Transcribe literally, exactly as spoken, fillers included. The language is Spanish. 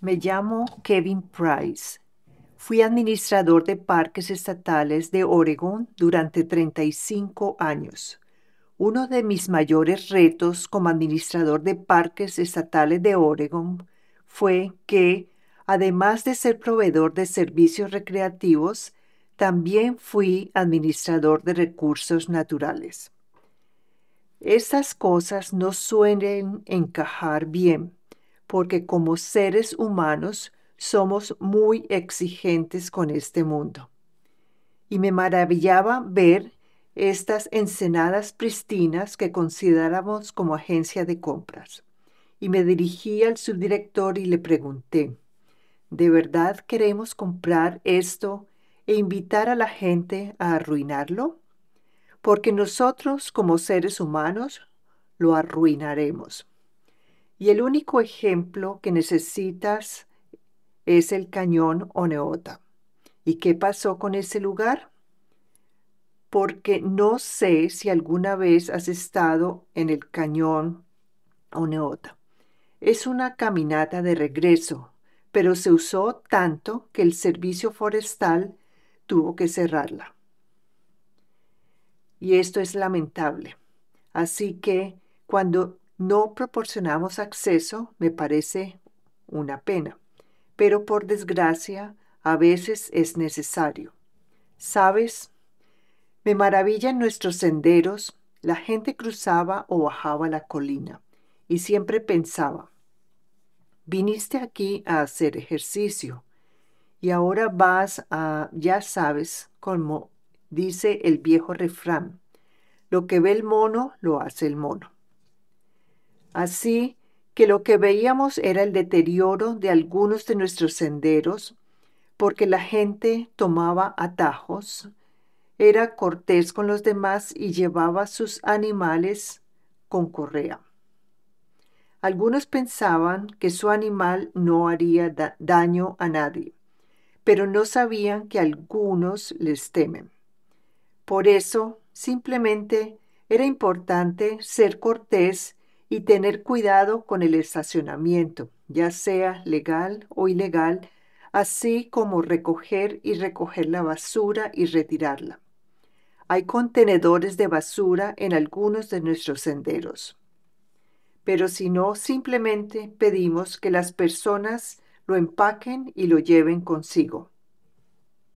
Me llamo Kevin Price. Fui administrador de parques estatales de Oregon durante treinta y cinco años. Uno de mis mayores retos como administrador de parques estatales de Oregon fue que, además de ser proveedor de servicios recreativos, también fui administrador de recursos naturales. Estas cosas no suelen encajar bien, porque como seres humanos somos muy exigentes con este mundo. Y me maravillaba ver estas ensenadas pristinas que consideramos como agencia de compras. Y me dirigí al subdirector y le pregunté, ¿de verdad queremos comprar esto e invitar a la gente a arruinarlo? Porque nosotros como seres humanos lo arruinaremos. Y el único ejemplo que necesitas es el cañón Oneota. ¿Y qué pasó con ese lugar? Porque no sé si alguna vez has estado en el cañón Oneota. Es una caminata de regreso, pero se usó tanto que el servicio forestal tuvo que cerrarla. Y esto es lamentable. Así que cuando no proporcionamos acceso, me parece una pena. Pero por desgracia, a veces es necesario. ¿Sabes? Me maravillan nuestros senderos. La gente cruzaba o bajaba la colina y siempre pensaba, viniste aquí a hacer ejercicio y ahora vas a, ya sabes, como dice el viejo refrán, lo que ve el mono, lo hace el mono. Así que lo que veíamos era el deterioro de algunos de nuestros senderos, porque la gente tomaba atajos, era cortés con los demás y llevaba sus animales con correa. Algunos pensaban que su animal no haría da- daño a nadie, pero no sabían que algunos les temen. Por eso, simplemente era importante ser cortés y tener cuidado con el estacionamiento, ya sea legal o ilegal, así como recoger y recoger la basura y retirarla. Hay contenedores de basura en algunos de nuestros senderos. Pero si no, simplemente pedimos que las personas lo empaquen y lo lleven consigo.